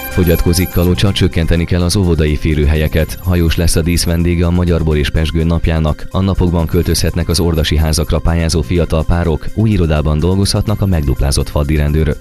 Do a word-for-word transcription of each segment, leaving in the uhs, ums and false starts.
Fogyatkozik Kalocsa, csökkenteni kell az óvodai férőhelyeket. Hajós lesz a díszvendége a Magyar Bor és Pezsgő napjának. A napokban költözhetnek az ordasi házakra pályázó fiatal párok, új irodában dolgozhatnak a megduplázott faddírendőrök.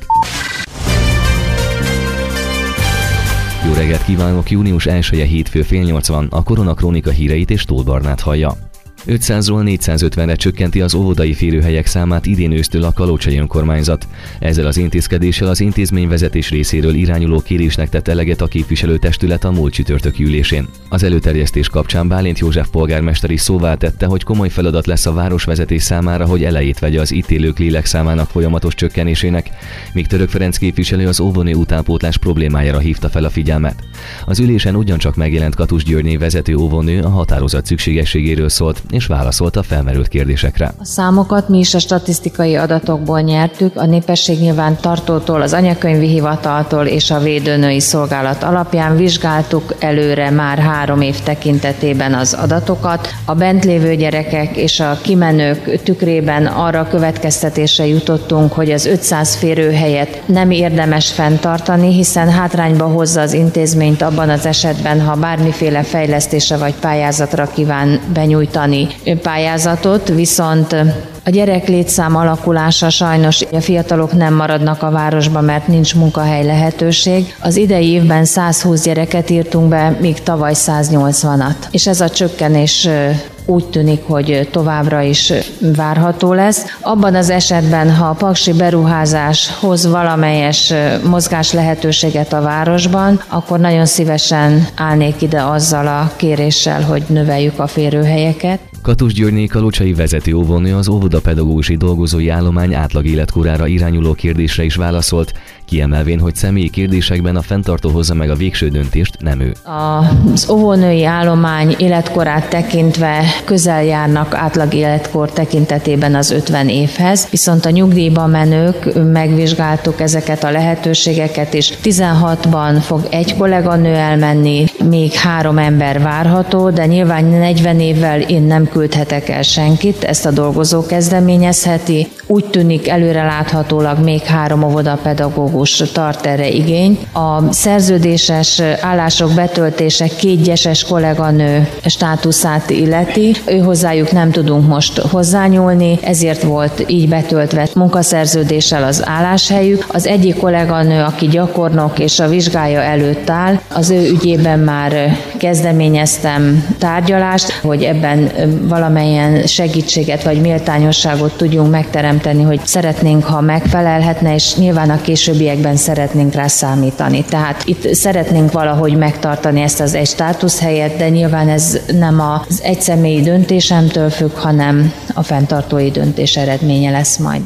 Jó reggelt kívánok, június elseje hétfő fél nyolc van, a Korona Krónika híreit és Tóth Barnát hallja. ötszázról négyszázötvenre csökkenti az óvodai férőhelyek számát idén ősztől a kalocsai önkormányzat. Ezzel az intézkedéssel az intézményvezetés részéről irányuló kérésnek tett eleget a képviselőtestület a múlt csütörtöki ülésén. Az előterjesztés kapcsán Bálint József polgármester is szóvá tette, hogy komoly feladat lesz a városvezetés számára, hogy elejét vegye az itt élők lélekszámának folyamatos csökkenésének, míg Török Ferenc képviselő az óvónő utánpótlás problémájára hívta fel a figyelmet. Az ülésen ugyancsak megjelent Katus Györgyné vezető óvónő, a határozat szükségességéről szólt, és válaszolt a felmerült kérdésekre. A számokat mi is a statisztikai adatokból nyertük, a népességnyilvántartótól, az anyakönyvi hivataltól és a védőnői szolgálat alapján vizsgáltuk előre már három év tekintetében az adatokat. A bent lévő gyerekek és a kimenők tükrében arra következtetésre jutottunk, hogy az ötszáz férőhelyet nem érdemes fenntartani, hiszen hátrányba hozza az intézményt abban az esetben, ha bármiféle fejlesztésre vagy pályázatra kíván benyújtani pályázatot, viszont a gyerek létszám alakulása sajnos a fiatalok nem maradnak a városba, mert nincs munkahely lehetőség. Az idei évben százhúsz gyereket írtunk be, míg tavaly száznyolcvanat. És ez a csökkenés úgy tűnik, hogy továbbra is várható lesz. Abban az esetben, ha a paksi beruházás hoz valamelyes mozgás lehetőséget a városban, akkor nagyon szívesen állnék ide azzal a kéréssel, hogy növeljük a férőhelyeket. Katus Györgyné kalocsai vezető óvónő az óvodapedagógusi dolgozói állomány átlag életkorára irányuló kérdésre is válaszolt, kiemelvén, hogy személyi kérdésekben a fenntartó hozza meg a végső döntést, nem ő. Az óvónői állomány életkorát tekintve közel járnak átlag életkor tekintetében az ötven évhez, viszont a nyugdíjba menők, megvizsgáltuk ezeket a lehetőségeket, és tizenhatban fog egy kolléganő elmenni, még három ember várható, de nyilván negyven évvel én nem küldhetek el senkit, ezt a dolgozó kezdeményezheti. Úgy tűnik előreláthatólag még három óvodapedagógus tart erre igényt. A szerződéses állások betöltése két gyeses kolléganő státuszát illeti. Ő hozzájuk nem tudunk most hozzányúlni, ezért volt így betöltve munkaszerződéssel az álláshelyük. Az egyik kolléganő, aki gyakornok és a vizsgája előtt áll, az ő ügyében már kezdeményeztem tárgyalást, hogy ebben valamelyen segítséget vagy méltányosságot tudjunk megteremteni, hogy szeretnénk, ha megfelelhetne, és nyilván a későbbiekben szeretnénk rá számítani. Tehát itt szeretnénk valahogy megtartani ezt az egy státuszhelyet, de nyilván ez nem az egyszemélyi döntésemtől függ, hanem a fenntartói döntés eredménye lesz majd.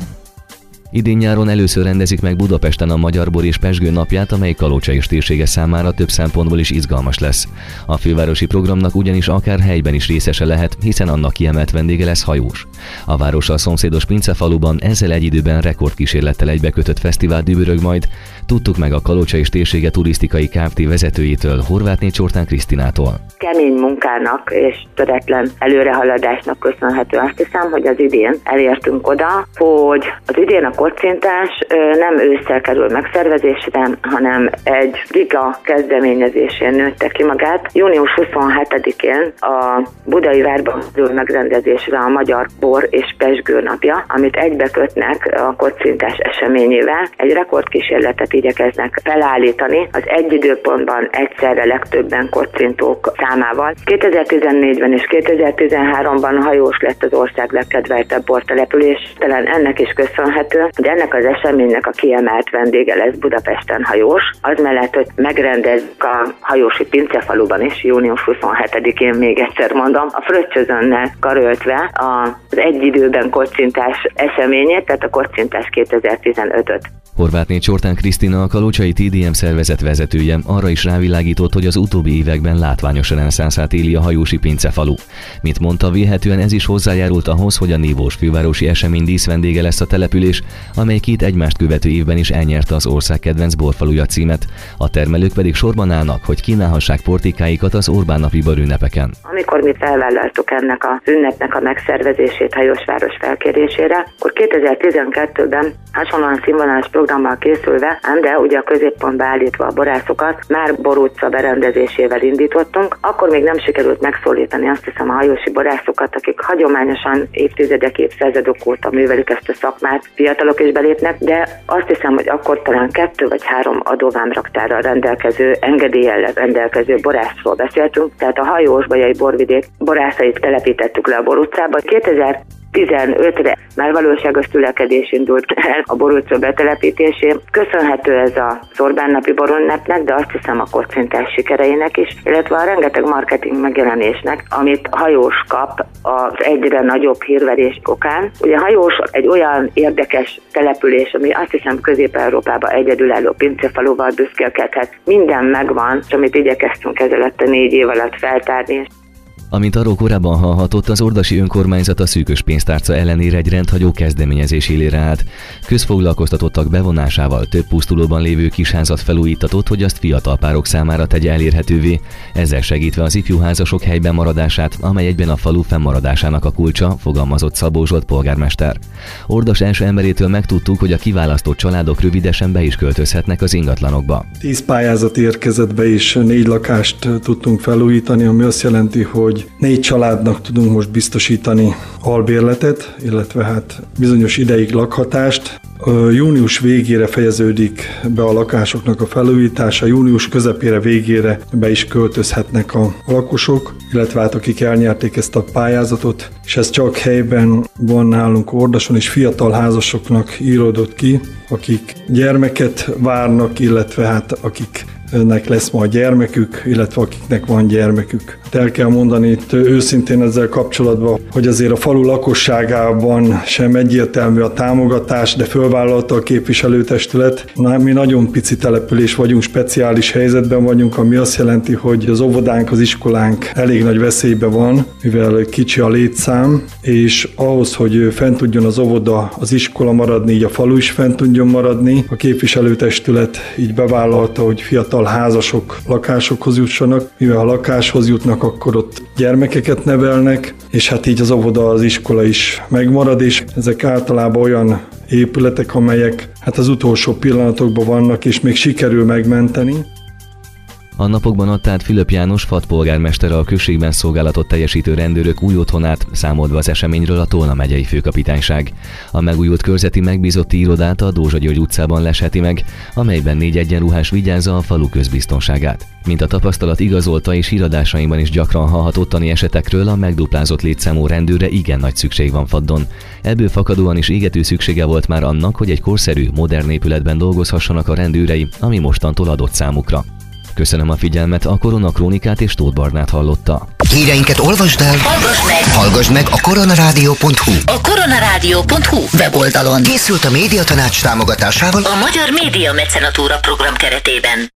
Idén nyáron először rendezik meg Budapesten a Magyar Bor és Pezsgő napját, amely Kalocsa és térsége számára több szempontból is izgalmas lesz. A fővárosi programnak ugyanis akár helyben is részese lehet, hiszen annak kiemelt vendége lesz hajós. A várossal szomszédos Pincefaluban ezzel egy időben rekordkísérlettel egybekötött fesztivál dübörög majd. Tudtuk meg a Kalocsa és térsége turisztikai Kft. Vezetőjétől, Horvátné Csortán Krisztinától. Kemény munkának és töretlen előrehaladásnak köszönhető azt hiszem, hogy az idén elértünk oda, hogy az idén a kocintás nem ősszel kerül megszervezésre, hanem egy liga kezdeményezésén nőtte ki magát. június huszonhetedikén a Budai Várban kerül megrendezésre a Magyar Bor és Pezsgő napja, amit egybekötnek a kocintás eseményével. Egy rekordkísérletet igyekeznek felállítani az egy időpontban egyszerre legtöbben kocintók számával. kétezer-tizennégyben és kétezer-tizenháromban hajós lett az ország legkedveltebb bortelepülés. Talán ennek is köszönhető, hogy ennek az eseménynek a kiemelt vendége lesz Budapesten hajós. Az mellett, hogy megrendezzük a hajósi Pincefaluban is, június huszonhetedikén még egyszer mondom, a Fröccsözönnel karöltve az egy időben kocintás eseményét, tehát a kocintás kétezer-tizenötöt. Horvátné Csortán Krisztina, a kalocsai té dé em szervezet vezetője arra is rávilágított, hogy az utóbbi években látványos reneszánszát éli a hajósi Pincefalu. Mint mondta, vélhetően ez is hozzájárult ahhoz, hogy a nívós fővárosi esemény díszvendége lesz a település, amely két egymást követő évben is elnyerte az ország kedvenc borfaluja címet. A termelők pedig sorban állnak, hogy kínálhassák portékáikat az Orbán napi bor ünnepeken. Amikor mi felvállaltuk ennek az ünnepnek a megszervezését Hajósváros felkérésére, akkor kétezer-tizenkettőben hasonlóan színvonalas programmal készülve, ám de ugye a középpontba állítva a borászokat, már borutca berendezésével indítottunk. Akkor még nem sikerült megszólítani azt hiszem a hajósi borászokat, akik hagyományosan évtizedek, évszázadok óta művelik ezt a szakmát, fiatalok is belépnek, de azt hiszem, hogy akkor talán kettő vagy három adóvámraktárral rendelkező, engedéllyel rendelkező borászról beszéltünk, tehát a Hajósbajai borvidék borászait telepítettük le a borutcába. kétezer-tizenötre már valóságos tülekedés indult el a borutca betelepítésén. Köszönhető ez az Orbán napi borünnepnek, de azt hiszem a kocintás sikereinek is, illetve a rengeteg marketing megjelenésnek, amit Hajós kap az egyre nagyobb hírverés okán. Ugye Hajós egy olyan érdekes település, ami azt hiszem Közép-Európában egyedülálló pincefaluval büszkélkedhet. Minden megvan, és amit igyekeztünk ezelőtt a négy év alatt feltárni. Amint arról korábban hallhatott, az ordasi önkormányzat a szűkös pénztárca ellenére egy rendhagyó kezdeményezés élére állt. Közfoglalkoztatottak bevonásával több pusztulóban lévő kisházat felújítatott, hogy azt fiatal párok számára tegye elérhetővé, ezzel segítve az ifjúházasok helyben maradását, amely egyben a falu fennmaradásának a kulcsa, fogalmazott Szabó Zsolt polgármester. Ordas első emberétől megtudtuk, hogy a kiválasztott családok rövidesen be is költözhetnek az ingatlanokba. Tíz pályázat érkezett be, és négy lakást tudtunk felújítani, ami azt jelenti, hogy négy családnak tudunk most biztosítani albérletet, illetve hát bizonyos ideig lakhatást. Június végére fejeződik be a lakásoknak a felújítása, június közepére végére be is költözhetnek a lakosok, illetve hát akik elnyerték ezt a pályázatot, és ez csak helyben van nálunk Ordason, és fiatal házasoknak íródott ki, akik gyermeket várnak, illetve hát akik nek lesz majd gyermekük, illetve akiknek van gyermekük. El kell mondani itt őszintén ezzel kapcsolatban, hogy azért a falu lakosságában sem egyértelmű a támogatás, de fölvállalta a képviselőtestület. Na, mi nagyon pici település vagyunk, speciális helyzetben vagyunk, ami azt jelenti, hogy az óvodánk, az iskolánk elég nagy veszélyben van, mivel kicsi a létszám, és ahhoz, hogy fent tudjon az óvoda, az iskola maradni, így a falu is fent tudjon maradni, a képviselőtestület így bevállalta, hogy fiatal házasok lakásokhoz jussanak, mivel ha lakáshoz jutnak, akkor ott gyermekeket nevelnek, és hát így az óvoda, az iskola is megmarad, és ezek általában olyan épületek, amelyek hát az utolsó pillanatokban vannak, és még sikerül megmenteni. A napokban adta át Fülöp János Fat polgármester a községben szolgálatot teljesítő rendőrök új otthonát, számolva az eseményről a Tolna megyei főkapitányság. A megújult körzeti megbízotti irodát a Dózsa György utcában lesheti meg, amelyben négy egyenruhás vigyázza a falu közbiztonságát. Mint a tapasztalat igazolta, és híradásaimban is gyakran hallhat ottani esetekről, a megduplázott létszámú rendőrre igen nagy szükség van Faddon. Ebből fakadóan is égető szüksége volt már annak, hogy egy korszerű, modern épületben dolgozhassanak a rendőrei, ami mostantól adott számukra. Köszönöm a figyelmet, a Korona Krónikát és Tóth Barnát hallotta. Híreinket olvasd el, hallgass meg, hallgass meg a koronarádió pont hu. A koronarádió pont hu weboldalon. Készült a Médiatanács támogatásával a Magyar Média Mecenatúra program keretében.